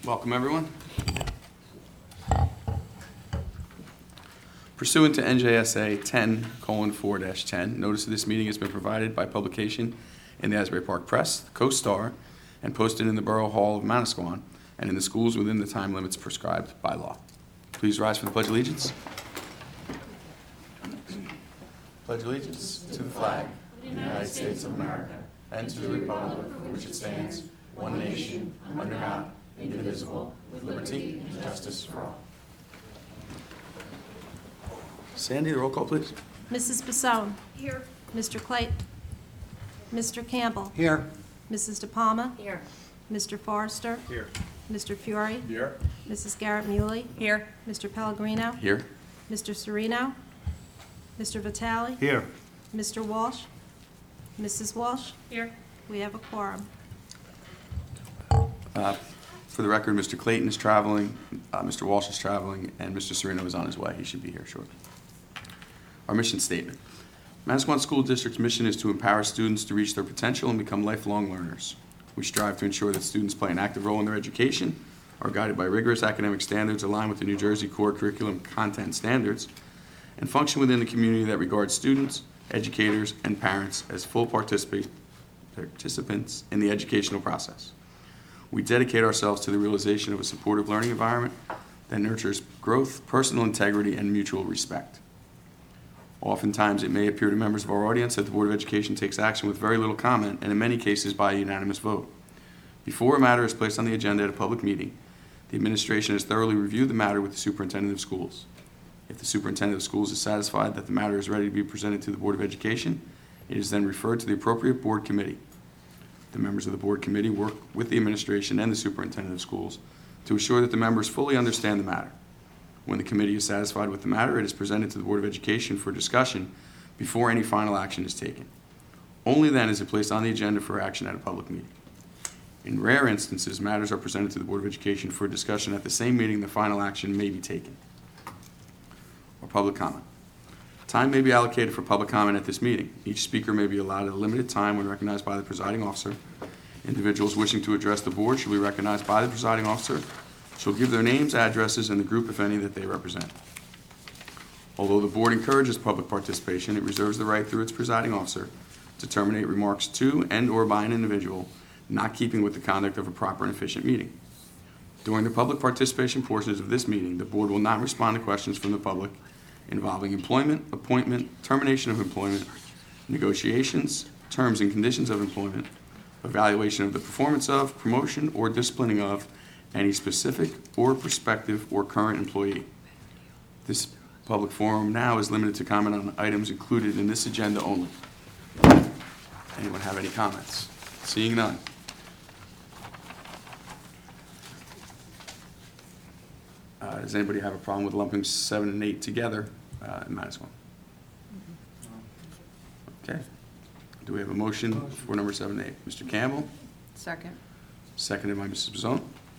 Welcome, everyone. Pursuant to NJSA 10:4-10, notice of this meeting has been provided by publication in the Asbury Park Press, the Coast Star, and posted in the Borough Hall of Manasquan and in the schools within the time limits prescribed by law. Please rise for the Pledge of Allegiance. Pledge allegiance to the flag of the United States of America and to the republic for which it stands, one nation, under God, indivisible, with liberty and justice for all. Sandy, the roll call, please. Mrs. Basone. Here. Mr. Clayton. Mr. Campbell. Here. Mrs. De Palma. Here. Mr. Forrester. Here. Mr. Fiore. Here. Mrs. Garrett Muley. Here. Mr. Pellegrino. Here. Mr. Serino. Mr. Vitale. Here. Mr. Walsh. Mrs. Walsh. Here. We have a quorum. For the record, Mr. Clayton is traveling, Mr. Walsh is traveling, and Mr. Serino is on his way. He should be here shortly. Our mission statement. Manasquan School District's mission is to empower students to reach their potential and become lifelong learners. We strive to ensure that students play an active role in their education, are guided by rigorous academic standards aligned with the New Jersey Core Curriculum Content Standards, and function within the community that regards students, educators, and parents as full participants in the educational process. We dedicate ourselves to the realization of a supportive learning environment that nurtures growth, personal integrity, and mutual respect. Oftentimes, it may appear to members of our audience that the Board of Education takes action with very little comment, and in many cases by a unanimous vote. Before a matter is placed on the agenda at a public meeting, the administration has thoroughly reviewed the matter with the superintendent of schools. If the superintendent of schools is satisfied that the matter is ready to be presented to the Board of Education, it is then referred to the appropriate board committee. The members of the board committee work with the administration and the superintendent of schools to ensure that the members fully understand the matter. When the committee is satisfied with the matter, it is presented to the Board of Education for discussion before any final action is taken. Only then is it placed on the agenda for action at a public meeting. In rare instances, matters are presented to the Board of Education for discussion at the same meeting the final action may be taken. Or public comment. Time may be allocated for public comment at this meeting. Each speaker may be allowed a limited time when recognized by the presiding officer. Individuals wishing to address the board shall be recognized by the presiding officer, shall give their names, addresses, and the group, if any, that they represent. Although the board encourages public participation, it reserves the right through its presiding officer to terminate remarks to and/or by an individual not keeping with the conduct of a proper and efficient meeting. During the public participation portions of this meeting, the board will not respond to questions from the public involving employment, appointment, termination of employment, negotiations, terms and conditions of employment, evaluation of the performance of, promotion, or disciplining of any specific or prospective or current employee. This public forum now is limited to comment on items included in this agenda only. Anyone have any comments? Seeing none. Does anybody have a problem with lumping 7 and 8 together in Manasquan? Okay. Do we have a motion for number 7 and 8? Mr. Campbell, Second. seconded by Mrs. Bazone.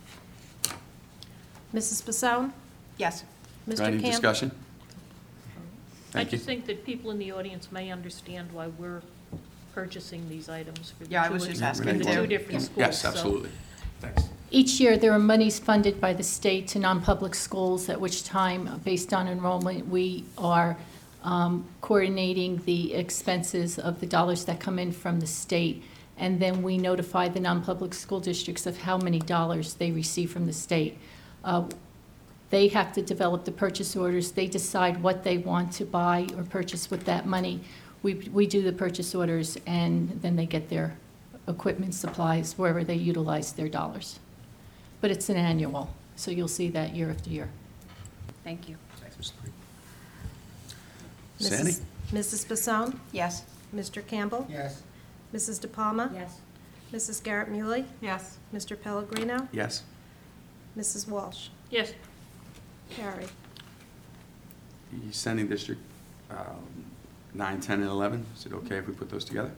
Mrs. Basone. Yes. Mr. Any Campbell. discussion? I Thank you. just think that people in the audience may understand why we're purchasing these items for the Yeah, I was just asking in the too. two different schools. Yes, so- absolutely. Thanks. Each year, there are monies funded by the state to non-public schools, at which time, based on enrollment, we are coordinating the expenses of the dollars that come in from the state, and then we notify the non-public school districts of how many dollars they receive from the state. They have to develop the purchase orders. They decide what they want to buy or purchase with that money. We do the purchase orders, and then they get their equipment, supplies, wherever they utilize their dollars. But it's an annual, so you'll see that year after year. Thank you. Thanks, Mr. Sandy? Mrs. Basone. Yes. Mr. Campbell. Yes. Mrs. De Palma. Yes. Mrs. Garrett Muley. Yes. Mr. Pellegrino. Yes. Mrs. Walsh. Yes, Carried. The sending district 9, 10, and 11, is it okay if we put those together?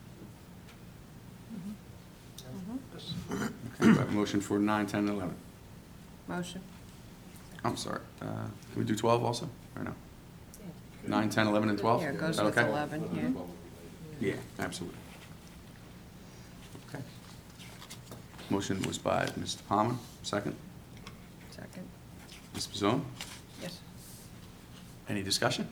Okay, we have a motion for 9, 10, and 11. Motion. I'm sorry. Can we do 12 also, or no? 9, 10, 11, and 12? Here, it Is goes that with okay? 11, yeah. Yeah, absolutely. Okay. Motion was by Mr. Palmer, second. Second. Ms. Pizzone? Yes. Any discussion?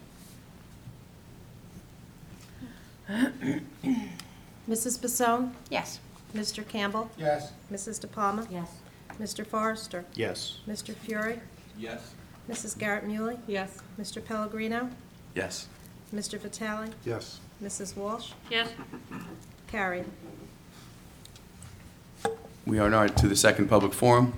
Mrs. Basone? Yes. Mr. Campbell? Yes. Mrs. De Palma? Yes. Mr. Forrester? Yes. Mr. Fury? Yes. Mrs. Garrett Muley? Yes. Mr. Pellegrino? Yes. Mr. Vitale? Yes. Mrs. Walsh? Yes. Carried. We are now to the second public forum.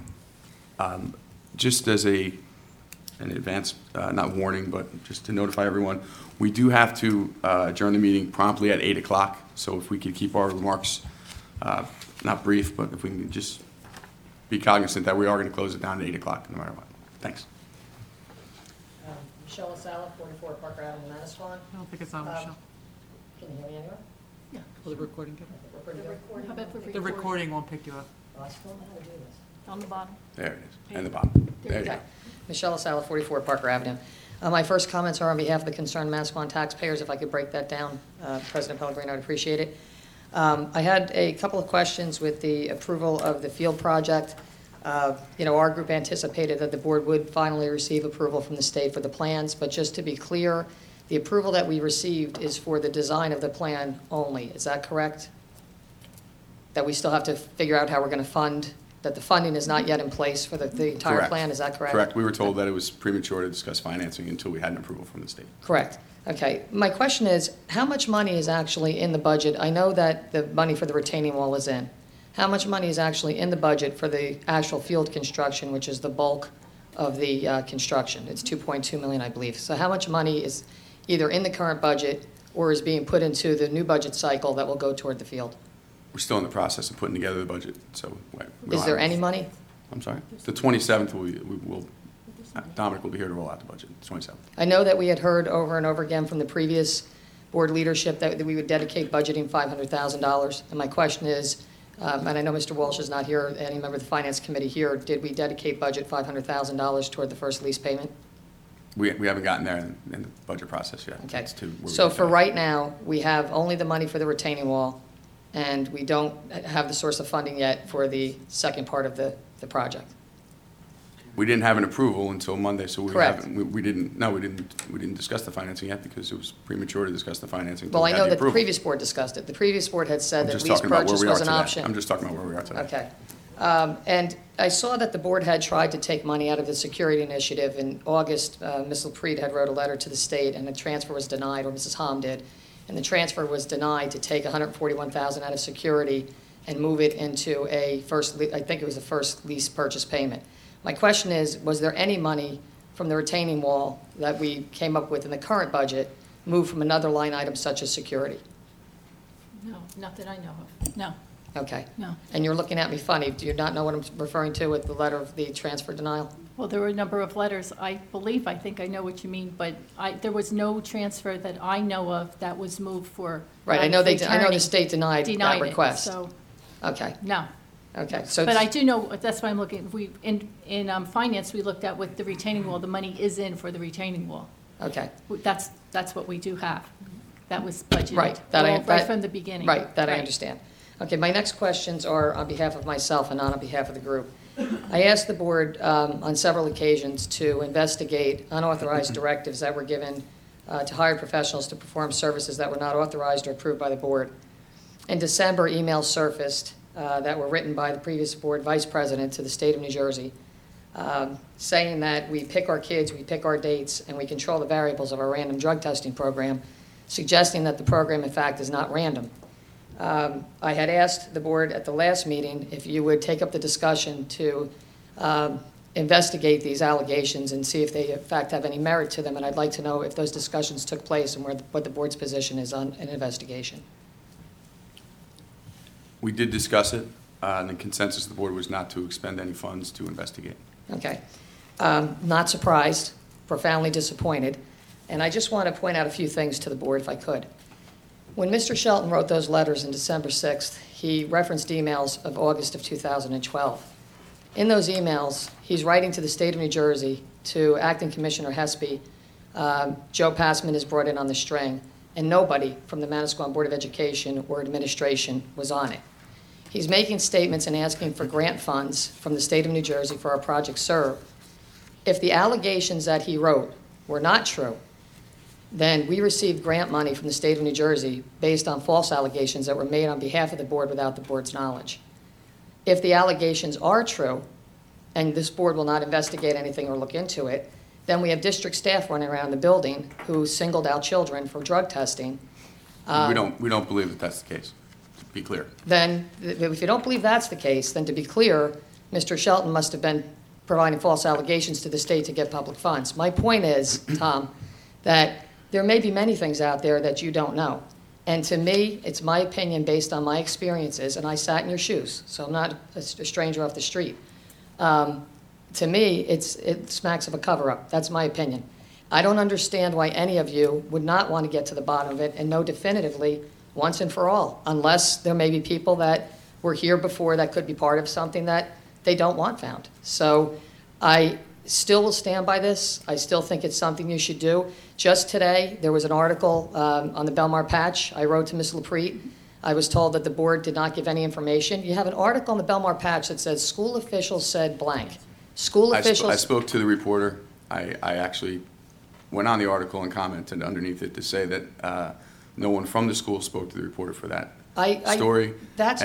Just as an advance, not warning, but just to notify everyone, we do have to adjourn the meeting promptly at 8 o'clock. So if we could keep our remarks, not brief, but if we can just be cognizant that we are going to close it down at 8 o'clock, no matter what. Thanks. Michelle LaSala, 44 Parker Avenue, Manasquan. I don't think it's on, Michelle. Can you hear me anywhere? Will the recording get We're pretty good. How about for The recording won't pick you up. Oh, I still don't know how to do this. On the bottom. There it is, and the bottom. There you go. Okay. Michelle LaSala, 44 Parker Avenue. My first comments are on behalf of the concerned Manasquan taxpayers. If I could break that down, President Pellegrino, I'd appreciate it. I had a couple of questions with the approval of the field project. Our group anticipated that the board would finally receive approval from the state for the plans, but just to be clear, the approval that we received is for the design of the plan only. Is that correct? That we still have to figure out how we're going to fund, that the funding is not yet in place for the entire Correct. plan, is that correct? Correct. We were told that it was premature to discuss financing until we had an approval from the state. Correct. Okay. My question is, how much money is actually in the budget? I know that the money for the retaining wall is in. How much money is actually in the budget for the actual field construction, which is the bulk of the construction? It's $2.2 million, I believe. So how much money is either in the current budget or is being put into the new budget cycle that will go toward the field? We're still in the process of putting together the budget, so. Is there any money? I'm sorry? The 27th, Dominic will be here to roll out the budget, the 27th. I know that we had heard over and over again from the previous board leadership that we would dedicate budgeting $500,000. And my question is, and I know Mr. Walsh is not here, any member of the Finance Committee here, did we dedicate budget $500,000 toward the first lease payment? We haven't gotten there in the budget process yet. Okay. It's to where we So get for there. right now, we have only the money for the retaining wall, and we don't have the source of funding yet for the second part of the project. We didn't have an approval until Monday, so we Correct. haven't, we didn't discuss the financing yet because it was premature to discuss the financing until Well, we I had know the that the approval. previous board discussed it. The previous board had said I'm that just lease talking about where purchase we are was an today. option. I'm just talking about where we are today. Okay. And I saw that the board had tried to take money out of the security initiative. In August, Ms. LaPrede had wrote a letter to the state, and the transfer was denied, or Mrs. Hom did, and the transfer was denied to take $141,000 out of security and move it into I think it was the first lease purchase payment. My question is, was there any money from the retaining wall that we came up with in the current budget moved from another line item such as security? No, not that I know of. No, Okay. no. And you're looking at me funny. Do you not know what I'm referring to with the letter of the transfer denial? Well, there were a number of letters. I think I know what you mean, but there was no transfer that I know of that was moved for. Right, I know the attorney state denied that denied it, request. So, Okay, no. okay. So, But I do know, that's why I'm looking, in finance, we looked at with the retaining wall, the money is in for the retaining wall. okay, That's what we do have. That was budgeted. Right, that I- Right that- from the beginning. right, that I Right. understand. Okay, my next questions are on behalf of myself and not on behalf of the group. I asked the board on several occasions to investigate unauthorized directives that were given to hired professionals to perform services that were not authorized or approved by the board. In December, emails surfaced that were written by the previous board vice president to the state of New Jersey, saying that we pick our kids, we pick our dates, and we control the variables of our random drug testing program, suggesting that the program, in fact, is not random. I had asked the board at the last meeting if you would take up the discussion to investigate these allegations and see if they, in fact, have any merit to them, and I'd like to know if those discussions took place and what the board's position is on an investigation. We did discuss it, and the consensus of the board was not to expend any funds to investigate. Okay. Not surprised, profoundly disappointed, and I just want to point out a few things to the board, if I could. When Mr. Shelton wrote those letters on December 6th, he referenced emails of August of 2012. In those emails, he's writing to the state of New Jersey, to Acting Commissioner Hespy. Joe Passman is brought in on the string, and nobody from the Manasquan Board of Education or administration was on it. He's making statements and asking for grant funds from the state of New Jersey for our project SERVE. If the allegations that he wrote were not true, then we received grant money from the state of New Jersey based on false allegations that were made on behalf of the board without the board's knowledge. If the allegations are true, and this board will not investigate anything or look into it, then we have district staff running around the building who singled out children for drug testing. We don't believe that that's the case, to be clear. Then, if you don't believe that's the case, then to be clear, Mr. Shelton must have been providing false allegations to the state to get public funds. My point is, Tom, that there may be many things out there that you don't know. And to me, it's my opinion based on my experiences, and I sat in your shoes, so I'm not a stranger off the street. To me, it smacks of a cover-up. That's my opinion. I don't understand why any of you would not want to get to the bottom of it and know definitively once and for all, unless there may be people that were here before that could be part of something that they don't want found. So I still will stand by this. I still think it's something you should do. Just today, there was an article on the Belmar Patch. I wrote to Ms. LaPrete. I was told that the board did not give any information. You have an article on the Belmar Patch that says school officials said blank. School officials. I spoke to the reporter. I actually went on the article and commented underneath it to say that no one from the school spoke to the reporter for that story.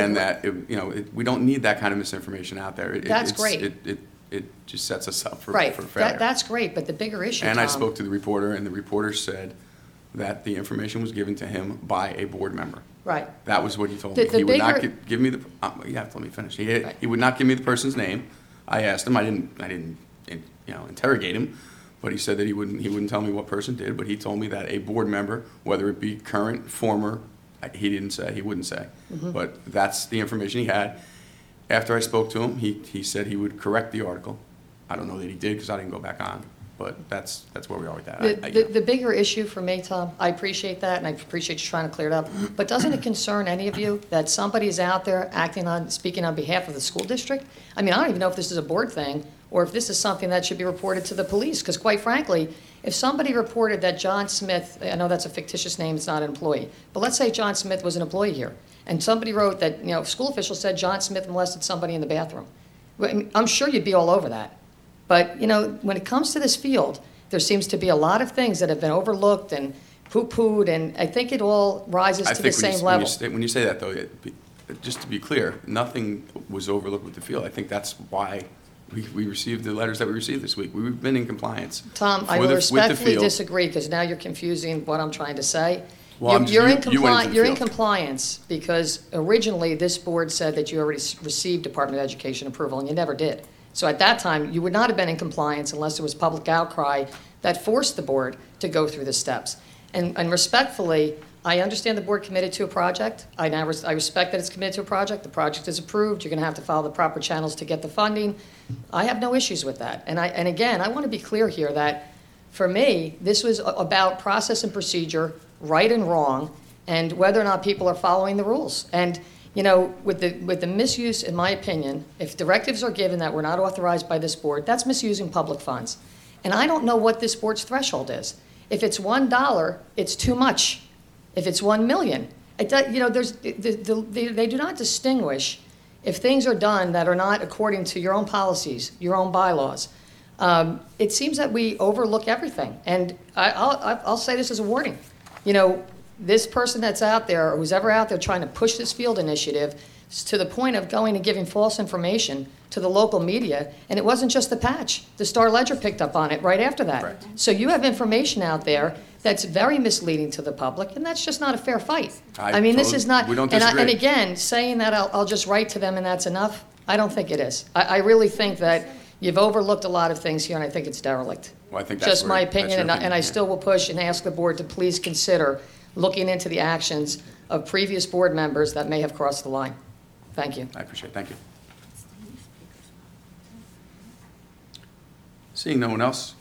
We don't need that kind of misinformation out there. That's great. It just sets us up for Right. failure. That's great, but the bigger issue, And Tom, I spoke to the reporter, and the reporter said that the information was given to him by a board member. right. That was what he told The- me. the He would not bigger- give me the. You have to let me finish. Right. He would not give me the person's name. I asked him. I didn't interrogate him, but he said that he wouldn't tell me what person did. But he told me that a board member, whether it be current, former, he didn't say. He wouldn't say. Mm-hmm. But that's the information he had. After I spoke to him, he said he would correct the article. I don't know that he did because I didn't go back on. But that's where we are with that. The bigger issue for me, Tom, I appreciate that, and I appreciate you trying to clear it up, but doesn't it concern any of you that somebody's out there speaking on behalf of the school district? I mean, I don't even know if this is a board thing, or if this is something that should be reported to the police, because quite frankly, if somebody reported that John Smith, I know that's a fictitious name, it's not an employee, but let's say John Smith was an employee here, and somebody wrote that, school officials said John Smith molested somebody in the bathroom. I'm sure you'd be all over that. But, when it comes to this field, there seems to be a lot of things that have been overlooked and poo-pooed, and I think it all rises to the same level. When you say that, though, just to be clear, nothing was overlooked with the field. I think that's why we received the letters that we received this week. We've been in compliance. Tom, I will respectfully disagree, because now you're confusing what I'm trying to say. Well, You're in you went into the you're in field. compliance, because originally this board said that you already received Department of Education approval, and you never did. So at that time, you would not have been in compliance unless there was public outcry that forced the board to go through the steps. And respectfully, I understand the board committed to a project. I respect that it's committed to a project. The project is approved. You're going to have to follow the proper channels to get the funding. I have no issues with that. And again, I want to be clear here that for me, this was about process and procedure, right and wrong, and whether or not people are following the rules. And with the misuse, in my opinion, if directives are given that were not authorized by this board, that's misusing public funds. And I don't know what this board's threshold is. If it's $1, it's too much. If it's $1 million, they do not distinguish if things are done that are not according to your own policies, your own bylaws. It seems that we overlook everything. And I'll say this as a warning. This person that's out there, or who's ever out there trying to push this field initiative to the point of going and giving false information to the local media, and it wasn't just the Patch. The Star Ledger picked up on it right after that. Correct. So you have information out there that's very misleading to the public, and that's just not a fair fight. This is not. We don't disagree. And again, saying that I'll just write to them and that's enough, I don't think it is. I really think that you've overlooked a lot of things here, and I think it's derelict. Well, I think that's Just my that's your opinion, and I yeah. still will push and ask the board to please consider looking into the actions of previous board members that may have crossed the line. Thank you. I appreciate it. Thank you. Seeing no one else,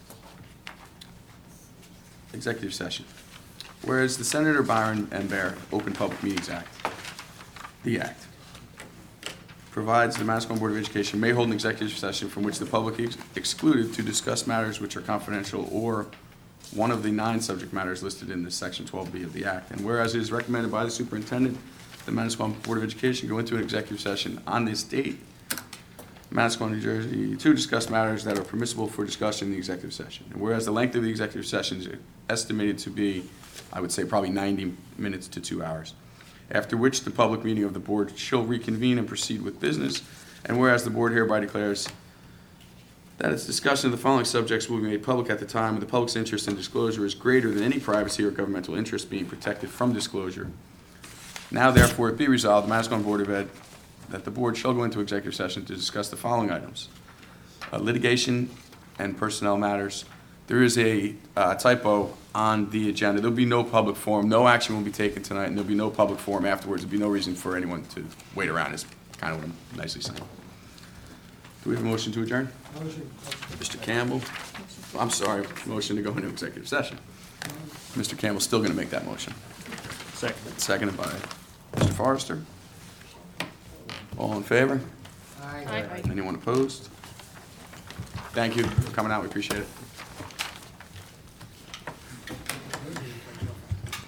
executive session. Whereas the Senator Byron and Bear Open Public Meetings Act, the Act, provides the Manasquan Board of Education may hold an executive session from which the public is excluded to discuss matters which are confidential or one of the 9 subject matters listed in this Section 12B of the Act. And whereas it is recommended by the superintendent the Manasquan Board of Education go into an executive session on this date, Manasquan, New Jersey, to discuss matters that are permissible for discussion in the executive session. And whereas the length of the executive session is estimated to be, I would say, probably 90 minutes to 2 hours, after which the public meeting of the board shall reconvene and proceed with business. And whereas the board hereby declares that its discussion of the following subjects will be made public at the time when the public's interest in disclosure is greater than any privacy or governmental interest being protected from disclosure. Now therefore it be resolved, the Manasquan Board of Ed, that the board shall go into executive session to discuss the following items: litigation and personnel matters. There is a typo on the agenda. There'll be no public forum. No action will be taken tonight, and there'll be no public forum afterwards. There'll be no reason for anyone to wait around, is kind of what I'm nicely saying. Do we have a motion to adjourn? Motion. Mr. Campbell? I'm sorry, motion to go into executive session. Mr. Campbell's still going to make that motion. Second. Seconded by Mr. Forrester. All in favor? Aye. Anyone opposed? Thank you for coming out, we appreciate it.